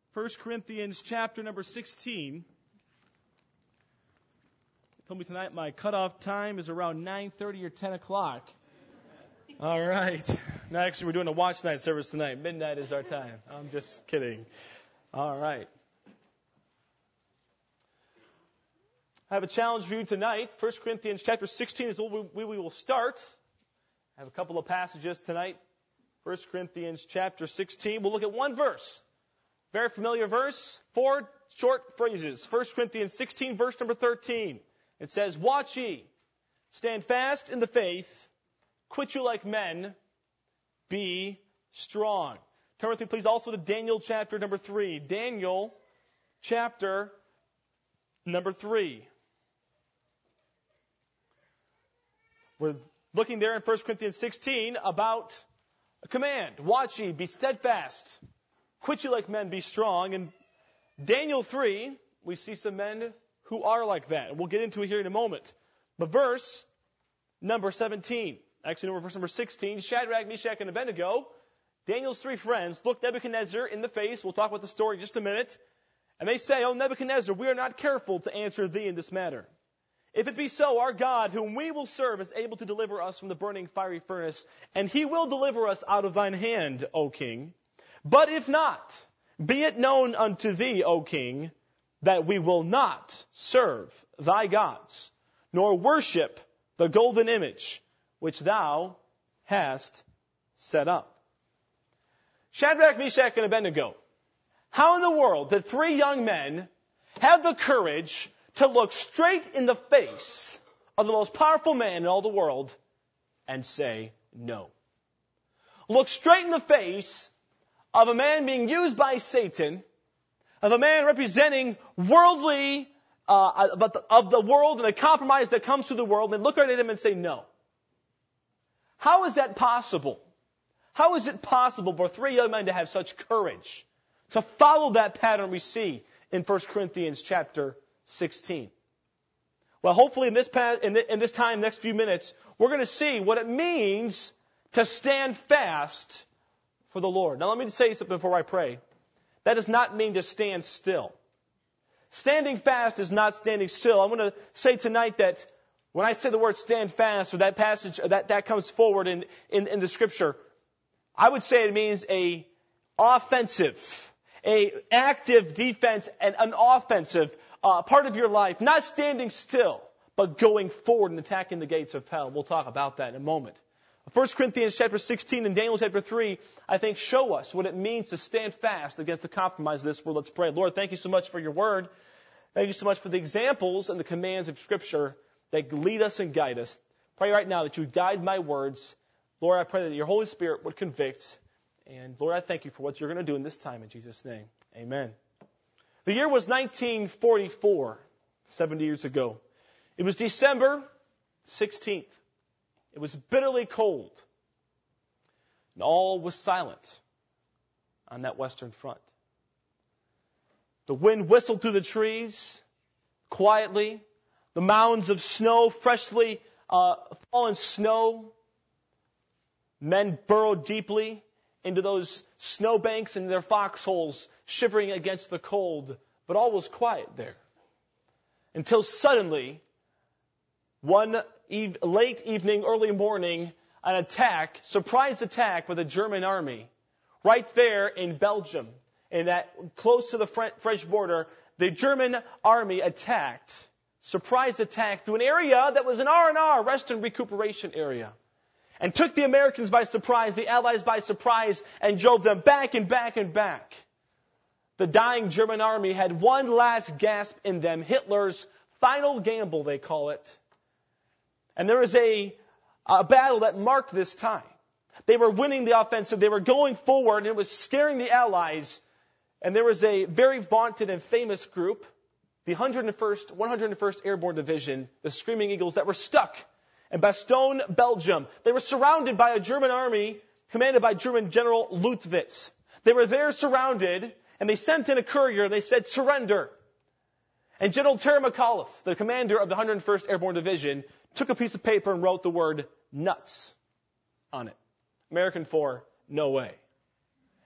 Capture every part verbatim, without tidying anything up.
First Corinthians chapter number sixteen. They told me tonight my cutoff time is around nine thirty or ten o'clock. All right. No, actually, we're doing a watch night service tonight. Midnight is our time. I'm just kidding. All right. I have a challenge for you tonight. First Corinthians chapter sixteen is where we will start. I have a couple of passages tonight. First Corinthians chapter sixteen. We'll look at one verse. Very familiar verse. Four short phrases. First Corinthians sixteen, verse number thirteen. It says, "Watch ye, stand fast in the faith, quit you like men, be strong." Turn with me, please, also to Daniel chapter number three. Daniel chapter number three. We're looking there in First Corinthians sixteen about a command. Watch ye, be steadfast. Quit you like men, be strong. In Daniel three, we see some men who are like that. And we'll get into it here in a moment. But verse number seventeen, actually no, verse number sixteen, Shadrach, Meshach, and Abednego, Daniel's three friends, look Nebuchadnezzar in the face. We'll talk about the story in just a minute. And they say, "O Nebuchadnezzar, we are not careful to answer thee in this matter. If it be so, our God, whom we will serve, is able to deliver us from the burning fiery furnace, and he will deliver us out of thine hand, O king. But if not, be it known unto thee, O king, that we will not serve thy gods, nor worship the golden image which thou hast set up." Shadrach, Meshach, and Abednego. How in the world did three young men have the courage to look straight in the face of the most powerful man in all the world and say no? Look straight in the face of a man being used by Satan, of a man representing worldly, uh, but the, of the world and the compromise that comes to the world, and look right at him and say no. How is that possible? How is it possible for three young men to have such courage to follow that pattern we see in First Corinthians chapter sixteen? Well, hopefully in this, in this time, next few minutes, we're going to see what it means to stand fast for the Lord. Now, let me just say something before I pray. That does not mean to stand still. Standing fast is not standing still. I'm going to say tonight that when I say the word stand fast, or that passage, or that, that comes forward in, in, in the Scripture, I would say it means a offensive, a active defense and an offensive uh, part of your life. Not standing still, but going forward and attacking the gates of hell. We'll talk about that in a moment. First Corinthians chapter sixteen and Daniel chapter three, I think, show us what it means to stand fast against the compromise of this world. Let's pray. Lord, thank you so much for your word. Thank you so much for the examples and the commands of Scripture that lead us and guide us. Pray right now that you guide my words. Lord, I pray that your Holy Spirit would convict. And Lord, I thank you for what you're going to do in this time in Jesus' name. Amen. The year was nineteen forty-four, seventy years ago. It was December sixteenth. It was bitterly cold. And all was silent on that western front. The wind whistled through the trees quietly. The mounds of snow, freshly uh, fallen snow. Men burrowed deeply into those snowbanks and their foxholes, shivering against the cold. But all was quiet there. Until suddenly, one eve- late evening, early morning, an attack, surprise attack by the German army, right there in Belgium, in that close to the French border, the German army attacked, surprise attack to an area that was an R and R, rest and recuperation area, and took the Americans by surprise, the Allies by surprise, and drove them back and back and back. The dying German army had one last gasp in them, Hitler's final gamble, they call it. And there was a, a battle that marked this time. They were winning the offensive. They were going forward, and it was scaring the Allies. And there was a very vaunted and famous group, the one hundred first, one hundred first Airborne Division, the Screaming Eagles, that were stuck in Bastogne, Belgium. They were surrounded by a German army commanded by German General Lutwitz. They were there surrounded, and they sent in a courier, and they said, "Surrender." And General Terry McAuliffe, the commander of the one hundred first Airborne Division, took a piece of paper and wrote the word "nuts" on it. American for "no way."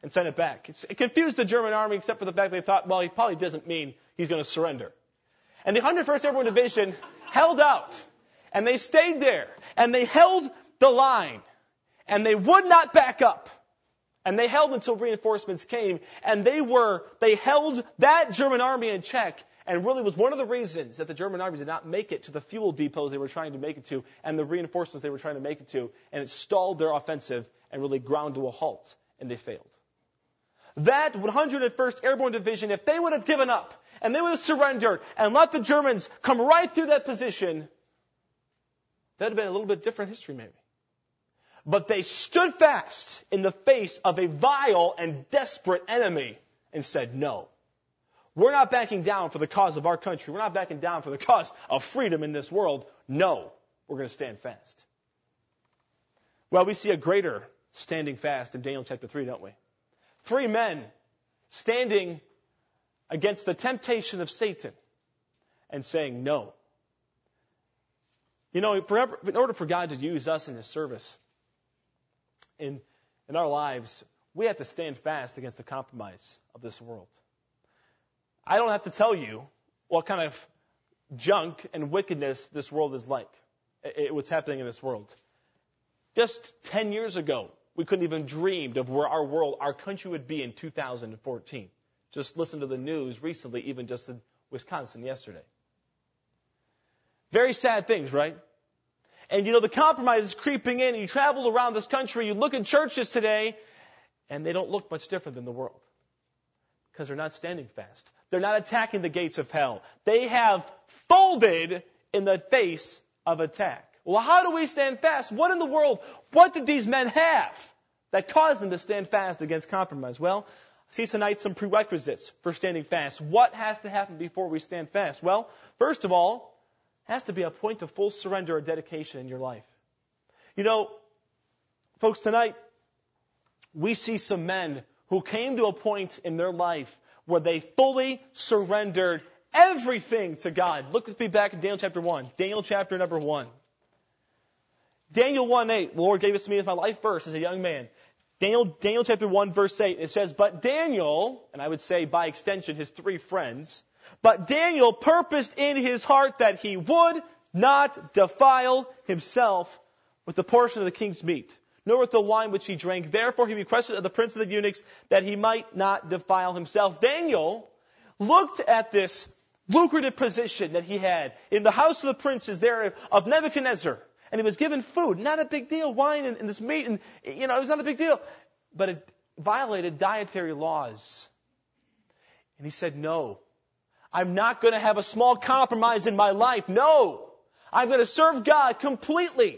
and sent it back. It's, it confused the German army except for the fact they thought, well, he probably doesn't mean he's going to surrender. And the one hundred first Airborne Division held out, and they stayed there, and they held the line, and they would not back up. And they held until reinforcements came, and they were, they held that German army in check, and really was one of the reasons that the German army did not make it to the fuel depots they were trying to make it to, and the reinforcements they were trying to make it to, and it stalled their offensive and really ground to a halt, and they failed. That one hundred first Airborne Division, if they would have given up, and they would have surrendered, and let the Germans come right through that position, that would have been a little bit different history maybe. But they stood fast in the face of a vile and desperate enemy and said, no, we're not backing down for the cause of our country. We're not backing down for the cause of freedom in this world. No, we're going to stand fast. Well, we see a greater standing fast in Daniel chapter three, don't we? Three men standing against the temptation of Satan and saying no. You know, forever, in order for God to use us in His service, In, in our lives, we have to stand fast against the compromise of this world. I don't have to tell you what kind of junk and wickedness this world is like, it, it, what's happening in this world. Just ten years ago, we couldn't even dreamed of where our world, our country would be in two thousand fourteen. Just listen to the news recently, even just in Wisconsin yesterday. Very sad things, right? And, you know, the compromise is creeping in. You travel around this country, you look at churches today, and they don't look much different than the world. Because they're not standing fast. They're not attacking the gates of hell. They have folded in the face of attack. Well, how do we stand fast? What in the world, what did these men have that caused them to stand fast against compromise? Well, I see tonight some prerequisites for standing fast. What has to happen before we stand fast? Well, first of all, has to be a point of full surrender or dedication in your life. You know, folks, tonight we see some men who came to a point in their life where they fully surrendered everything to God. Look with me back in Daniel chapter one. Daniel chapter number one. Daniel one eight. The Lord gave this to me as my life verse as a young man. Daniel, Daniel chapter one verse eight. It says, but Daniel, and I would say by extension his three friends, but Daniel purposed in his heart that he would not defile himself with the portion of the king's meat, nor with the wine which he drank. Therefore he requested of the prince of the eunuchs that he might not defile himself. Daniel looked at this lucrative position that he had in the house of the princes there of Nebuchadnezzar. And he was given food, not a big deal, wine and, and this meat, and you know, it was not a big deal. But it violated dietary laws. And he said, no. I'm not going to have a small compromise in my life. No. I'm going to serve God completely.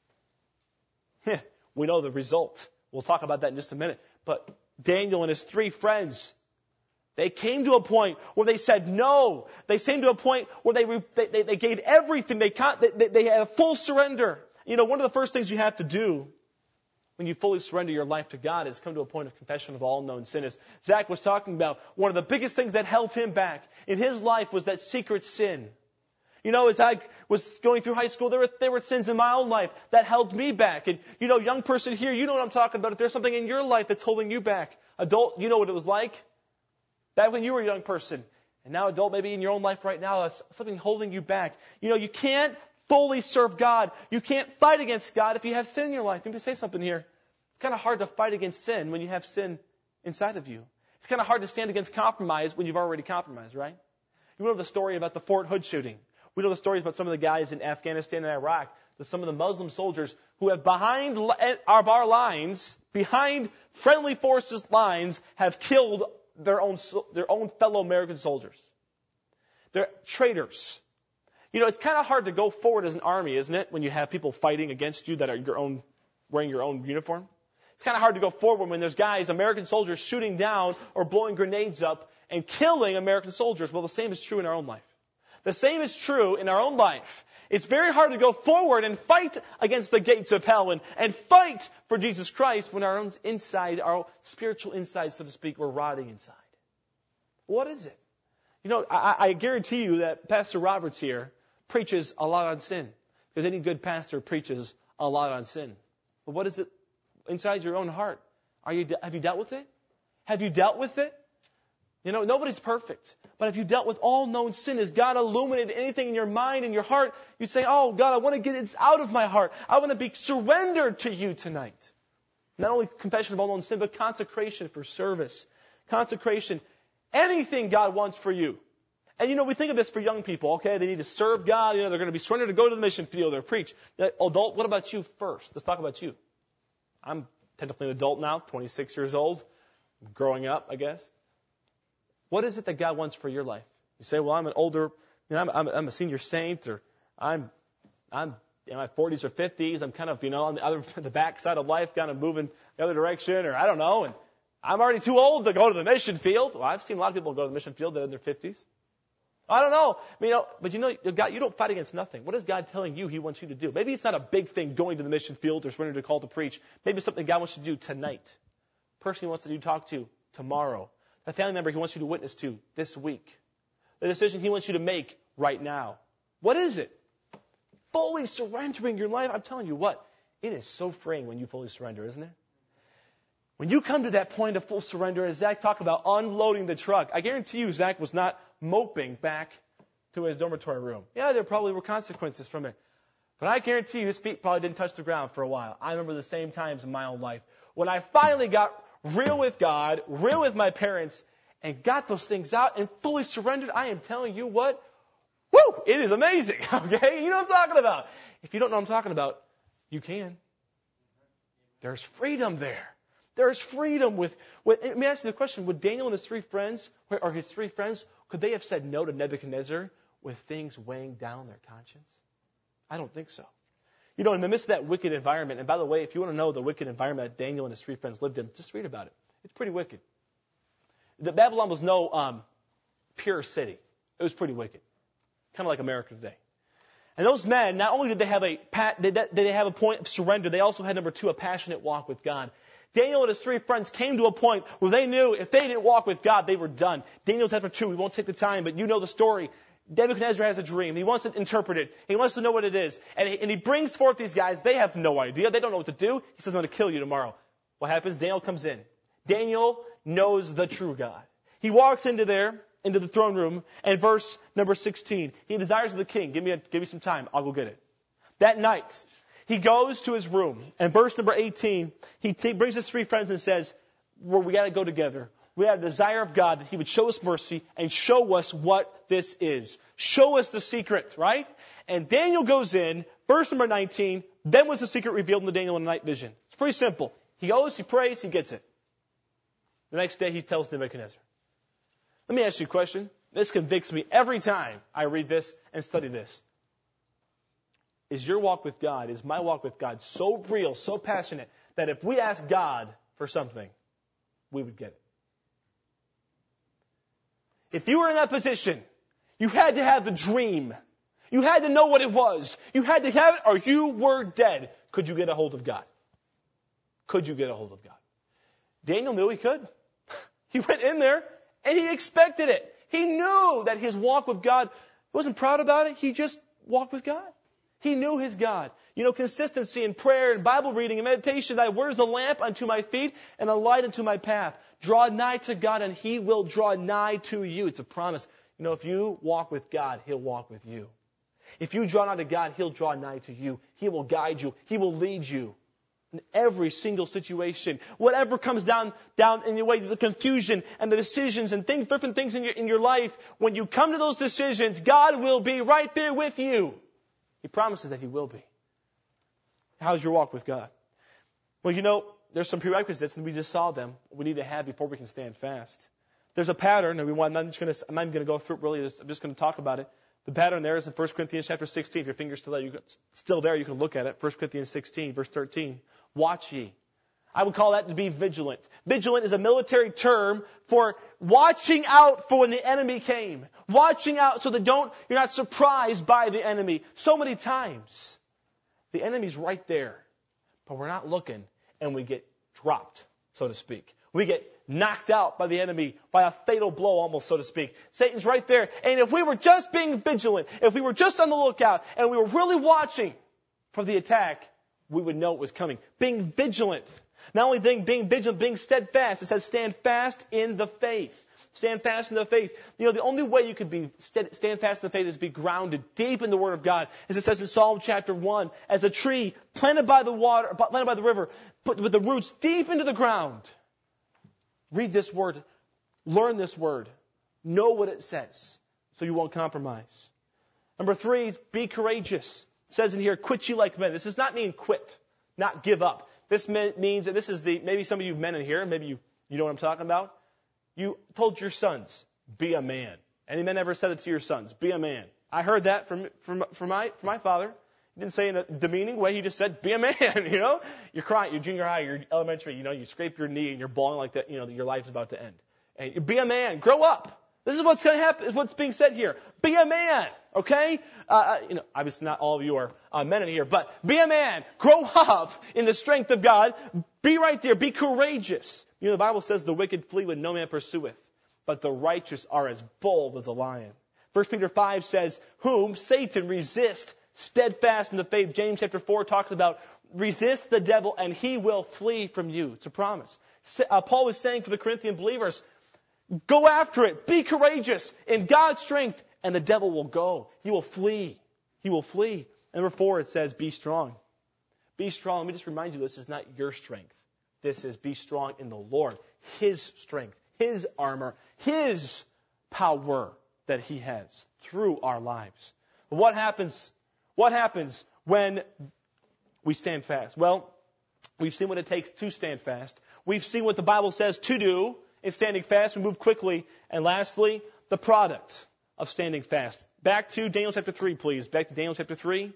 We know the result. We'll talk about that in just a minute. But Daniel and his three friends, they came to a point where they said no. They came to a point where they they, they gave everything. They, they they had a full surrender. You know, one of the first things you have to do when you fully surrender your life to God is come to a point of confession of all known sin. As Zach was talking about, one of the biggest things that held him back in his life was that secret sin. You know, as I was going through high school, there were, there were sins in my own life that held me back. And, you know, young person here, you know what I'm talking about. If there's something in your life that's holding you back, adult, you know what it was like back when you were a young person. And now adult, maybe in your own life right now, that's something holding you back. You know, you can't fully serve God. You can't fight against God if you have sin in your life. Let me say something here. It's kind of hard to fight against sin when you have sin inside of you. It's kind of hard to stand against compromise when you've already compromised, right? You know the story about the Fort Hood shooting. We know the stories about some of the guys in Afghanistan and Iraq, that some of the Muslim soldiers who have behind of our lines, behind friendly forces lines, have killed their own their own fellow American soldiers. They're traitors. You know, it's kind of hard to go forward as an army, isn't it, when you have people fighting against you that are your own, wearing your own uniform? It's kind of hard to go forward when there's guys, American soldiers, shooting down or blowing grenades up and killing American soldiers. Well, the same is true in our own life. The same is true in our own life. It's very hard to go forward and fight against the gates of hell and, and fight for Jesus Christ when our own inside, our spiritual inside, so to speak, we're rotting inside. What is it? You know, I, I guarantee you that Pastor Roberts here preaches a lot on sin, because any good pastor preaches a lot on sin. But what is it inside your own heart? Are you, have you dealt with it? Have you dealt with it? You know, nobody's perfect. But if you dealt with all known sin, has God illuminated anything in your mind and your heart? You'd say, oh, God, I want to get it out of my heart. I want to be surrendered to you tonight. Not only confession of all known sin, but consecration for service. Consecration. Anything God wants for you. And, you know, we think of this for young people, okay? They need to serve God. You know, they're going to be surrendered to go to the mission field or preach. Adult, what about you first? Let's talk about you. I'm technically an adult now, twenty-six years old, growing up, I guess. What is it that God wants for your life? You say, well, I'm an older, you know, I'm, I'm, I'm a senior saint, or I'm, I'm in my forties or fifties. I'm kind of, you know, on the other, the back side of life, kind of moving the other direction, or I don't know. And I'm already too old to go to the mission field. Well, I've seen a lot of people go to the mission field that are in their fifties. I don't know. I mean, you know, but you know, God, you don't fight against nothing. What is God telling you He wants you to do? Maybe it's not a big thing going to the mission field or surrendering to call to preach. Maybe it's something God wants you to do tonight. Person He wants you to talk to tomorrow. A family member He wants you to witness to this week. The decision He wants you to make right now. What is it? Fully surrendering your life. I'm telling you what, it is so freeing when you fully surrender, isn't it? When you come to that point of full surrender, as Zach talked about unloading the truck, I guarantee you Zach was not moping back to his dormitory room. Yeah, there probably were consequences from it. But I guarantee you his feet probably didn't touch the ground for a while. I remember the same times in my own life. When I finally got real with God, real with my parents, and got those things out and fully surrendered, I am telling you what, woo, it is amazing, okay? You know what I'm talking about. If you don't know what I'm talking about, you can. There's freedom there. There's freedom with, with, let me ask you the question, would Daniel and his three friends, or his three friends, could they have said no to Nebuchadnezzar with things weighing down their conscience? I don't think so. You know, in the midst of that wicked environment, and by the way, if you want to know the wicked environment that Daniel and his three friends lived in, just read about it. It's pretty wicked. The Babylon was no um, pure city. It was pretty wicked. Kind of like America today. And those men, not only did they have a did they have a point of surrender, they also had, number two, a passionate walk with God. Daniel and his three friends came to a point where they knew if they didn't walk with God, they were done. Daniel chapter two, we won't take the time, but you know the story. Nebuchadnezzar has a dream. He wants it interpreted. He wants to know what it is. And he, and he brings forth these guys. They have no idea. They don't know what to do. He says, I'm going to kill you tomorrow. What happens? Daniel comes in. Daniel knows the true God. He walks into there, into the throne room, and verse number sixteen, he desires of the king, give me, a, give me some time, I'll go get it. That night, he goes to his room, and verse number eighteen, he t- brings his three friends and says, well, we got to go together. We had a desire of God that He would show us mercy and show us what this is. Show us the secret, right? And Daniel goes in, verse number nineteen, then was the secret revealed in the Daniel in the night vision. It's pretty simple. He goes, he prays, he gets it. The next day he tells Nebuchadnezzar. Let me ask you a question. This convicts me every time I read this and study this. Is your walk with God, is my walk with God so real, so passionate, that if we ask God for something, we would get it? If you were in that position, you had to have the dream. You had to know what it was. You had to have it or you were dead. Could you get a hold of God? Could you get a hold of God? Daniel knew he could. He went in there and he expected it. He knew that his walk with God, he wasn't proud about it. He just walked with God. He knew his God. You know, consistency in prayer and Bible reading and meditation. Thy word is a lamp unto my feet and a light unto my path. Draw nigh to God and He will draw nigh to you. It's a promise. You know, if you walk with God, He'll walk with you. If you draw nigh to God, He'll draw nigh to you. He will guide you. He will lead you in every single situation. Whatever comes down, down in your way, the confusion and the decisions and things, different things in your, in your life, when you come to those decisions, God will be right there with you. He promises that He will be. How's your walk with God? Well, you know, there's some prerequisites, and we just saw them, we need to have before we can stand fast. There's a pattern, and we want, I'm, just gonna, I'm not even going to go through it really, I'm just going to talk about it. The pattern there is in First Corinthians chapter sixteen. If your finger's still there, you can, still there, you can look at it. First Corinthians sixteen, verse thirteen. Watch ye. I would call that to be vigilant. Vigilant is a military term for watching out for when the enemy came. Watching out so that don't, you're not surprised by the enemy. So many times, the enemy's right there, but we're not looking, and we get dropped, so to speak. We get knocked out by the enemy, by a fatal blow almost, so to speak. Satan's right there. And if we were just being vigilant, if we were just on the lookout, and we were really watching for the attack, we would know it was coming. Being vigilant. Not only being, being vigilant, being steadfast. It says stand fast in the faith. Stand fast in the faith. You know, the only way you could be stand, stand fast in the faith is be grounded deep in the Word of God. As it says in Psalm chapter one, as a tree planted by the water, planted by the river, put with the roots deep into the ground. Read this Word. Learn this Word. Know what it says so you won't compromise. Number three is be courageous. It says in here, quit you like men. This does not mean quit, not give up. This means, and this is the, maybe some of you men in here, maybe you, you know what I'm talking about. You told your sons, be a man. Any men ever said it to your sons? Be a man. I heard that from, from, from my, from my father. He didn't say in a demeaning way. He just said, be a man, you know. You're crying, you're junior high, you're elementary, you know, you scrape your knee and you're bawling like that, you know, your life's about to end. And you be a man. Grow up. This is what's going to happen, what's being said here. Be a man, okay? Uh, you know, obviously not all of you are uh, men in here, but be a man. Grow up in the strength of God. Be right there. Be courageous. You know, the Bible says the wicked flee when no man pursueth, but the righteous are as bold as a lion. First Peter five says, whom Satan resist steadfast in the faith. James chapter four talks about resist the devil and he will flee from you. It's a promise. Uh, Paul was saying to the Corinthian believers, go after it. Be courageous in God's strength, and the devil will go. He will flee. He will flee. Number four, it says, be strong. Be strong. Let me just remind you, this is not your strength. This is be strong in the Lord. His strength, His armor, His power that He has through our lives. But what happens? What happens when we stand fast? Well, we've seen what it takes to stand fast. We've seen what the Bible says to do in standing fast. We move quickly. And lastly, the product of standing fast. Back to Daniel chapter three, please. Back to Daniel chapter three.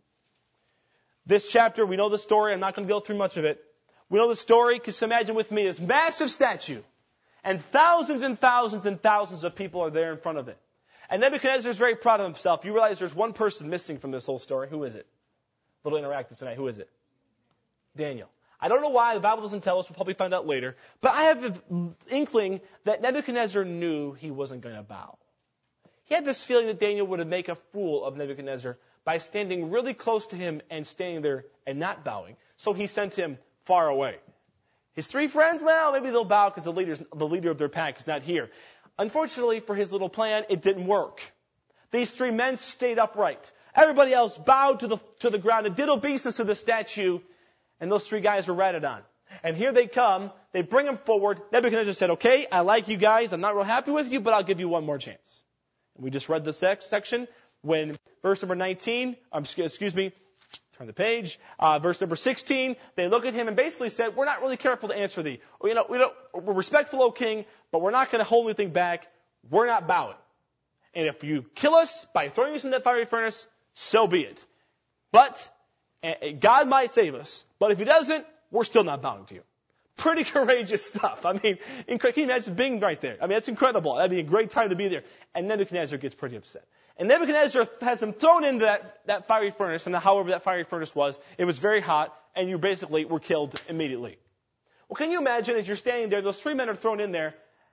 This chapter, we know the story. I'm not going to go through much of it. We know the story. Just imagine with me this massive statue. And thousands and thousands and thousands of people are there in front of it. And Nebuchadnezzar is very proud of himself. You realize there's one person missing from this whole story. Who is it? A little interactive tonight. Who is it? Daniel. I don't know why. The Bible doesn't tell us. We'll probably find out later. But I have an inkling that Nebuchadnezzar knew he wasn't going to bow. He had this feeling that Daniel would make a fool of Nebuchadnezzar by standing really close to him and standing there and not bowing. So he sent him far away. His three friends, well, maybe they'll bow because the leader's, the leader of their pack is not here. Unfortunately for his little plan, it didn't work. These three men stayed upright. Everybody else bowed to the, to the ground and did obeisance to the statue. And those three guys were ratted on. And here they come. They bring him forward. Nebuchadnezzar said, okay, I like you guys. I'm not real happy with you, but I'll give you one more chance. And we just read the section when verse number nineteen, um, excuse me, turn the page, uh, verse number sixteen, they look at him and basically said, we're not really careful to answer thee. You know, we don't, we're respectful, O king, but we're not going to hold anything back. We're not bowing. And if you kill us by throwing us in that fiery furnace, so be it. But God might save us, but if He doesn't, we're still not bowing to you. Pretty courageous stuff. I mean, can you imagine being right there? I mean, that's incredible. That'd be a great time to be there. And Nebuchadnezzar gets pretty upset. And Nebuchadnezzar has them thrown into that, that fiery furnace, and however that fiery furnace was, it was very hot, and you basically were killed immediately. Well, can you imagine as you're standing there, those three men are thrown in there,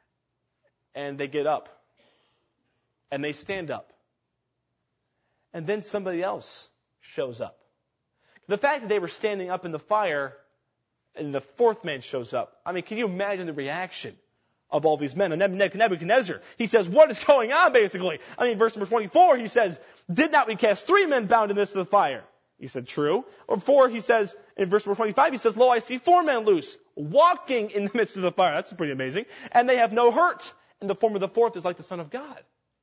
and they get up, and they stand up, and then somebody else shows up. The fact that they were standing up in the fire and the fourth man shows up. I mean, can you imagine the reaction of all these men? And Nebuchadnezzar, he says, what is going on, basically? I mean, verse number twenty-four, he says, did not we cast three men bound in the midst of the fire? He said, true. Or four, he says, in verse number twenty-five, he says, lo, I see four men loose, walking in the midst of the fire. That's pretty amazing. And they have no hurt. And the form of the fourth is like the Son of God.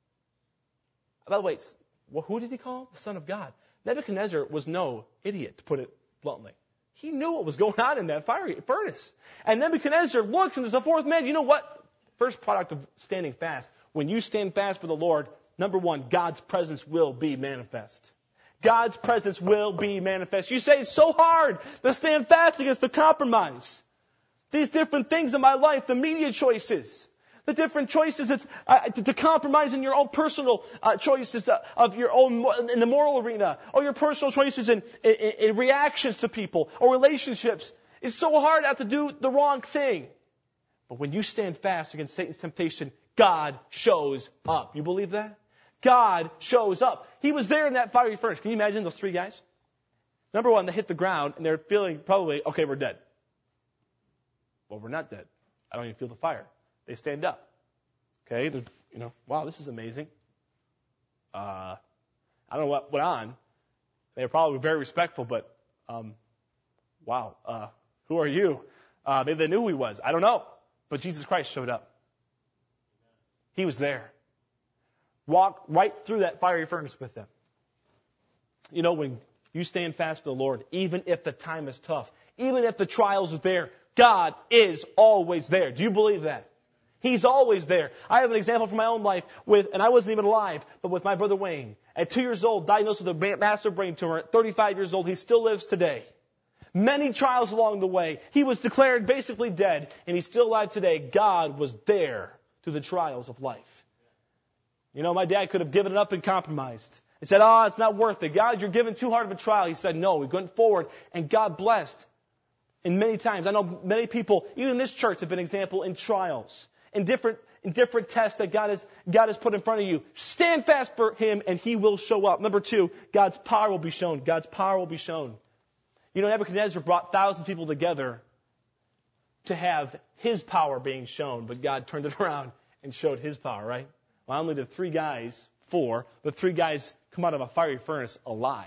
By the way, well, who did he call? The Son of God. Nebuchadnezzar was no idiot, to put it bluntly. He knew what was going on in that fiery furnace. And Nebuchadnezzar looks, and there's a fourth man. You know what? First product of standing fast. When you stand fast for the Lord, number one, God's presence will be manifest. God's presence will be manifest. You say it's so hard to stand fast against the compromise. These different things in my life, the media choices, the different choices it's, uh, to, to compromise in your own personal uh, choices uh, of your own in the moral arena, or your personal choices in, in, in reactions to people or relationships. It's so hard not to do the wrong thing. But when you stand fast against Satan's temptation, God shows up. You believe that? God shows up. He was there in that fiery furnace. Can you imagine those three guys? Number one, they hit the ground, and they're feeling probably, okay, we're dead. Well, we're not dead. I don't even feel the fire. They stand up. Okay, they're, you know, wow, this is amazing. Uh, I don't know what went on. They were probably very respectful, but um, wow, uh, who are you? Uh, maybe they knew who he was. I don't know. But Jesus Christ showed up. He was there. Walked right through that fiery furnace with them. You know, when you stand fast for the Lord, even if the time is tough, even if the trials are there, God is always there. Do you believe that? He's always there. I have an example from my own life with, and I wasn't even alive, but with my brother Wayne. At two years old, diagnosed with a massive brain tumor. At thirty-five years old, he still lives today. Many trials along the way. He was declared basically dead, and he's still alive today. God was there through the trials of life. You know, my dad could have given it up and compromised. He said, oh, it's not worth it. God, you're giving too hard of a trial. He said, no, we went forward, and God blessed. And many times, I know many people, even in this church, have been an example in trials, in different in different tests that God has God has put in front of you. Stand fast for Him, and He will show up. Number two, God's power will be shown. God's power will be shown. You know, Nebuchadnezzar brought thousands of people together to have his power being shown, but God turned it around and showed His power, right? Well, only the three guys, four, the three guys come out of a fiery furnace alive.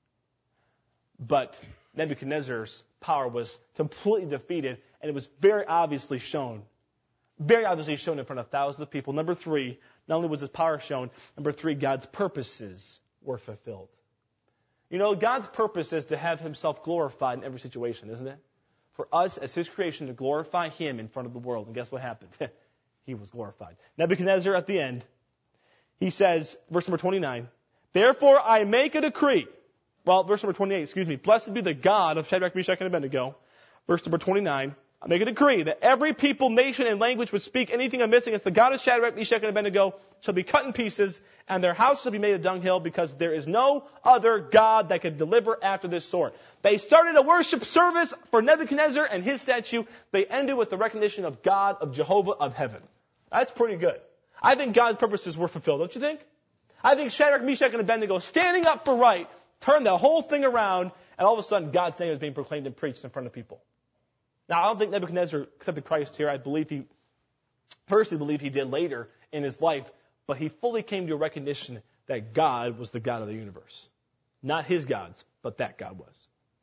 But Nebuchadnezzar's power was completely defeated, and it was very obviously shown. Very obviously shown in front of thousands of people. Number three, not only was His power shown, number three, God's purposes were fulfilled. You know, God's purpose is to have Himself glorified in every situation, isn't it? For us, as His creation, to glorify Him in front of the world. And guess what happened? He was glorified. Nebuchadnezzar, at the end, he says, verse number twenty-nine, therefore I make a decree. Well, verse number twenty-eight, excuse me. Blessed be the God of Shadrach, Meshach, and Abednego. Verse number twenty-nine, I make a decree that every people, nation, and language which speak anything amiss against the God of Shadrach, Meshach, and Abednego shall be cut in pieces, and their house shall be made a dunghill, because there is no other God that can deliver after this sort. They started a worship service for Nebuchadnezzar and his statue. They ended with the recognition of God, of Jehovah of heaven. That's pretty good. I think God's purposes were fulfilled, don't you think? I think Shadrach, Meshach, and Abednego standing up for right turned the whole thing around, and all of a sudden God's name is being proclaimed and preached in front of people. Now, I don't think Nebuchadnezzar accepted Christ here. I believe he, personally believe he did later in his life, but he fully came to a recognition that God was the God of the universe. Not his gods, but that God was.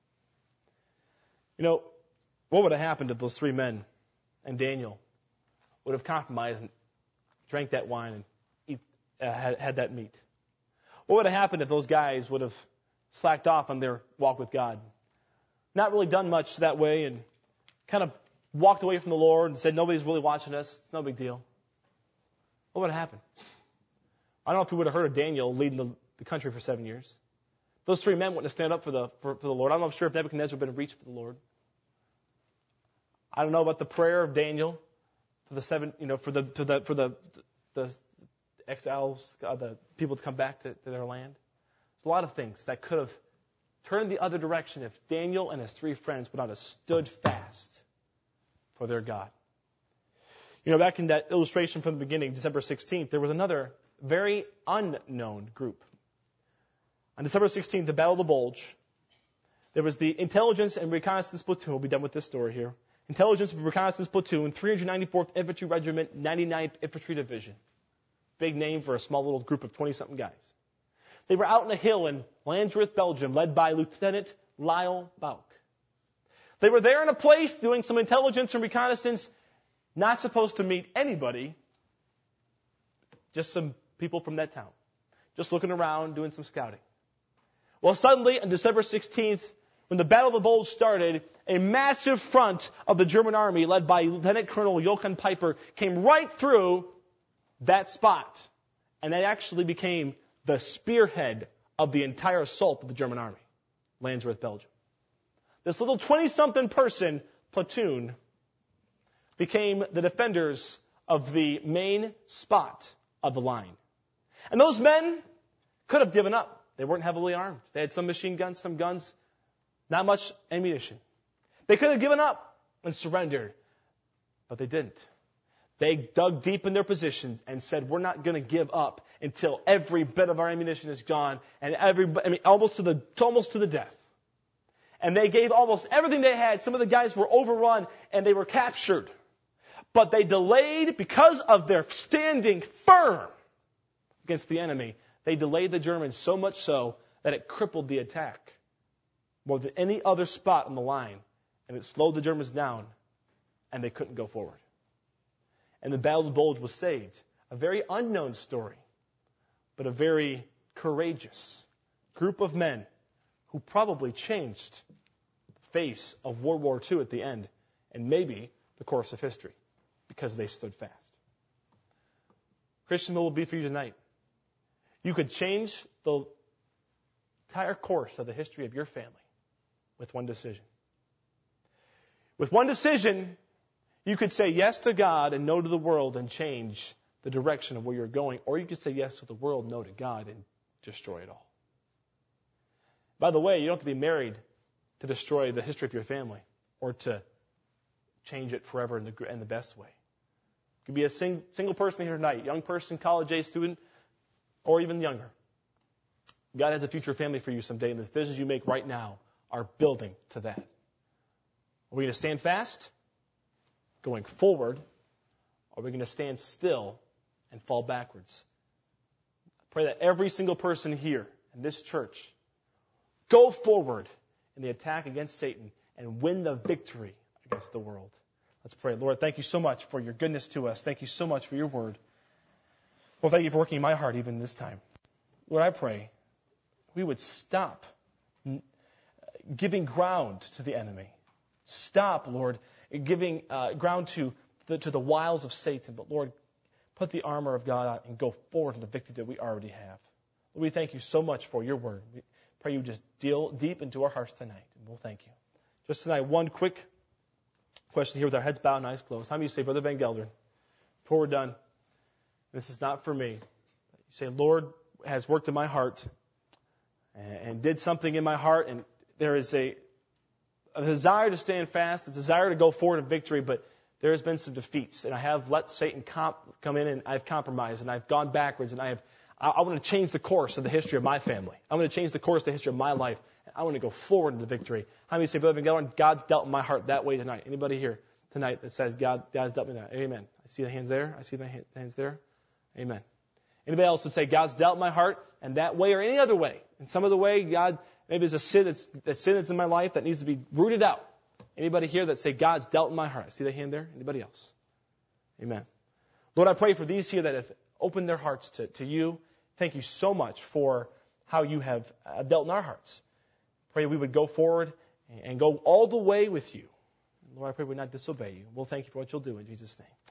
You know, what would have happened if those three men and Daniel would have compromised and drank that wine and eat, uh, had, had that meat? What would have happened if those guys would have slacked off on their walk with God? Not really done much that way and kind of walked away from the Lord and said, nobody's really watching us. It's no big deal. What would have happened? I don't know if we would have heard of Daniel leading the, the country for seven years. Those three men wouldn't have stand up for the for, for the Lord. I'm not sure if Nebuchadnezzar would have been reached for the Lord. I don't know about the prayer of Daniel for the seven, you know, for the for the for the the, the exiles, uh, the people to come back to, to their land. There's a lot of things that could have turned the other direction if Daniel and his three friends would not have stood fast for their God. You know, back in that illustration from the beginning, December sixteenth, there was another very unknown group. On December sixteenth, the Battle of the Bulge, there was the intelligence and reconnaissance platoon. We'll be done with this story here. Intelligence and reconnaissance platoon, three hundred ninety-fourth Infantry Regiment, ninety-ninth Infantry Division. Big name for a small little group of twenty-something guys. They were out on a hill in Landsworth, Belgium, led by Lieutenant Lyle Bouck. They were there in a place doing some intelligence and reconnaissance, not supposed to meet anybody, just some people from that town, just looking around, doing some scouting. Well, suddenly, on December sixteenth, when the Battle of the Bulge started, a massive front of the German army, led by Lieutenant Colonel Johann Piper, came right through that spot. And that actually became the spearhead of the entire assault of the German army, Landsworth, Belgium. This little twenty-something person platoon became the defenders of the main spot of the line. And those men could have given up. They weren't heavily armed. They had some machine guns, some guns, not much ammunition. They could have given up and surrendered, but they didn't. They dug deep in their positions and said, we're not going to give up until every bit of our ammunition is gone and every, I mean, almost to the, almost to the death. And they gave almost everything they had. Some of the guys were overrun and they were captured. But they delayed, because of their standing firm against the enemy, they delayed the Germans so much so that it crippled the attack more than any other spot on the line. And it slowed the Germans down, and they couldn't go forward. And the Battle of the Bulge was saved. A very unknown story, but a very courageous group of men who probably changed the face of World War Two at the end, and maybe the course of history, because they stood fast. Christian, what will be for you tonight? You could change the entire course of the history of your family with one decision. With one decision, you could say yes to God and no to the world and change the direction of where you're going. Or you could say yes to the world, no to God, and destroy it all. By the way, you don't have to be married to destroy the history of your family or to change it forever in the, in the best way. You could be a sing, single person here tonight, young person, college-age student, or even younger. God has a future family for you someday, and the decisions you make right now are building to that. Are we going to stand fast, going forward, or are we going to stand still and fall backwards? I pray that every single person here in this church go forward in the attack against Satan and win the victory against the world. Let's pray. Lord, thank you so much for your goodness to us. Thank you so much for your word. Well, thank you for working in my heart even this time. Lord, I pray we would stop giving ground to the enemy. Stop, Lord, giving uh, ground to the, to the wiles of Satan. But, Lord, put the armor of God on and go forward in the victory that we already have. Lord, we thank you so much for your word. We pray you just deal deep into our hearts tonight, and we'll thank you. Just tonight, one quick question here with our heads bowed and eyes closed. How many of you say, Brother Van Gelder, before we're done, this is not for me. You say, Lord has worked in my heart and, and did something in my heart, and there is a a desire to stand fast, a desire to go forward in victory, but there has been some defeats, and I have let Satan comp- come in, and I've compromised, and I've gone backwards, and I have. I, I want to change the course of the history of my family. I want to change the course of the history of my life. I want to go forward into victory. How many say, Brother Van Gelder, God's dealt in my heart that way tonight? Anybody here tonight that says God, God's dealt me that? Amen. I see the hands there. I see the hands there. Amen. Anybody else would say God's dealt in my heart and that way or any other way? In some other way, God. Maybe there's a sin that's, that sin that's in my life that needs to be rooted out. Anybody here that say, God's dealt in my heart? I see the hand there. Anybody else? Amen. Lord, I pray for these here that have opened their hearts to, to you. Thank you so much for how you have uh, dealt in our hearts. Pray we would go forward and, and go all the way with you. Lord, I pray we would not disobey you. We'll thank you for what you'll do in Jesus' name.